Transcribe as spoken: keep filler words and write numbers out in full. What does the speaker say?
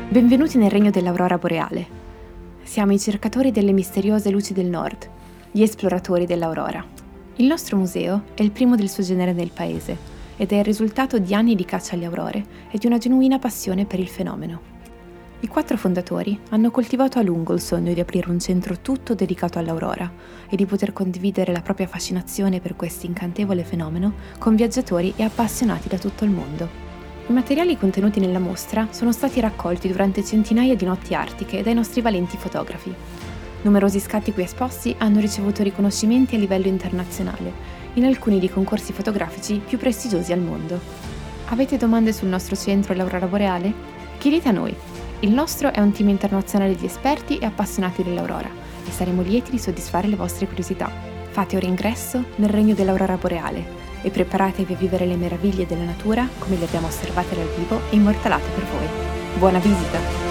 Benvenuti nel regno dell'aurora boreale. Siamo i cercatori delle misteriose luci del nord, gli esploratori dell'aurora. Il nostro museo è il primo del suo genere nel paese ed è il risultato di anni di caccia alle aurore e di una genuina passione per il fenomeno. I quattro fondatori hanno coltivato a lungo il sogno di aprire un centro tutto dedicato all'aurora e di poter condividere la propria fascinazione per questo incantevole fenomeno con viaggiatori e appassionati da tutto il mondo. I materiali contenuti nella mostra sono stati raccolti durante centinaia di notti artiche dai nostri valenti fotografi. Numerosi scatti qui esposti hanno ricevuto riconoscimenti a livello internazionale, in alcuni dei concorsi fotografici più prestigiosi al mondo. Avete domande sul nostro centro e l'aurora boreale? Chiedete a noi. Il nostro è un team internazionale di esperti e appassionati dell'aurora e saremo lieti di soddisfare le vostre curiosità. Fate ora ingresso nel regno dell'aurora boreale e preparatevi a vivere le meraviglie della natura come le abbiamo osservate dal vivo e immortalate per voi. Buona visita!